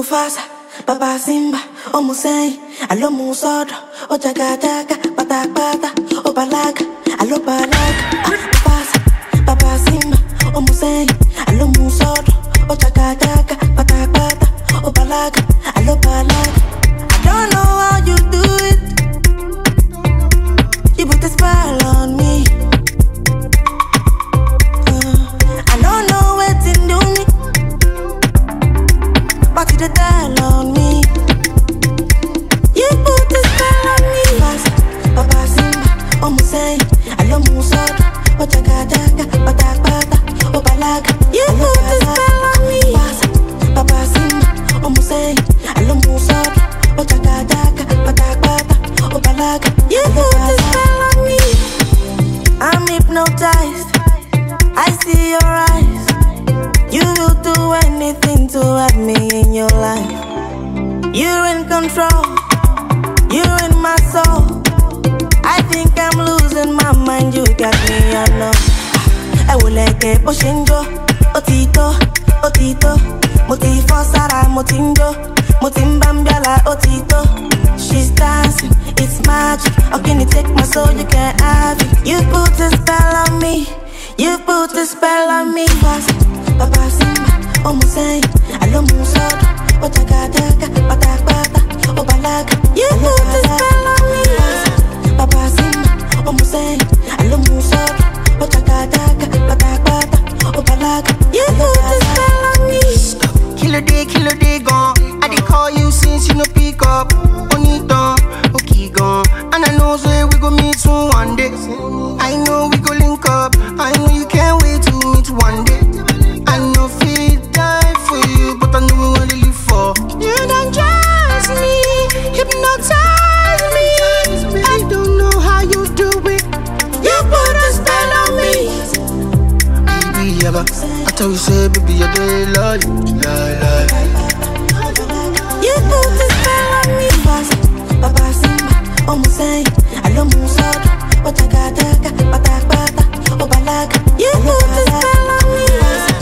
Mufasa, Papa Simba, O Musei, Alo Musodo, O Jaga Jaga, Pata Pata, O Balaga, Alo Balaga. Mufasa, Papa Simba, O Musei, Alo Musodo, O Jaga Jaga, Pata Pata, O Balaga, Alo Balaga. I don't know how you do it. You put a spell on me. I don't know where to do me. But you tell on me. You put a spell on me. Fast, Papa Simba, O Musei, Alo Musodo, O Jaga Jaga, Pata Pata, O Balaga. You put a spell on me. Fast, Papa Simba, O Musei, Alo Musodo, O Jaga Jaga, Pata Pata, O Balaga. You put a spell on me. I'm hypnotized. I see your eyes. You will do anything to have me in your life. You're in control. You're in my soul. I think I'm losing my mind. You got me, I know. I will like a poshinjo. Otito, Otito. Motifo Sara, Motinjo. Motimbambiala, Otito. She's dancing, it's magic. How can you take my soul? You can't have it. You put a spell on me. You put a spell on me. Fast, Papa Simba, O Musei, Alo Musodo, O Jaga Jaga, Pata Pata, O Balaga. You put a spell on me. Fast, Papa Simba, O Musei, Alo Musodo, O Jaga Jaga, Pata Pata, O Balaga. You put a spell on me. Killer day gone. I did call you since you no pick up. Onito, okay gone. And I know say we go meet soon one day. I know we go link up. I know you can't wait to meet one day. I know feel die for you, but I know we wanna live for. You don't trust me, hypnotize me. I don't know how you do it. You put a spell on me. Baby, ever I tell you say, baby, I do love you, lie. You put a spell on me. Fast, Papa Simba, O Musei, Alo Musodo, O Jaga Jaga, Pata Pata, O Balaga. You put a spell on me.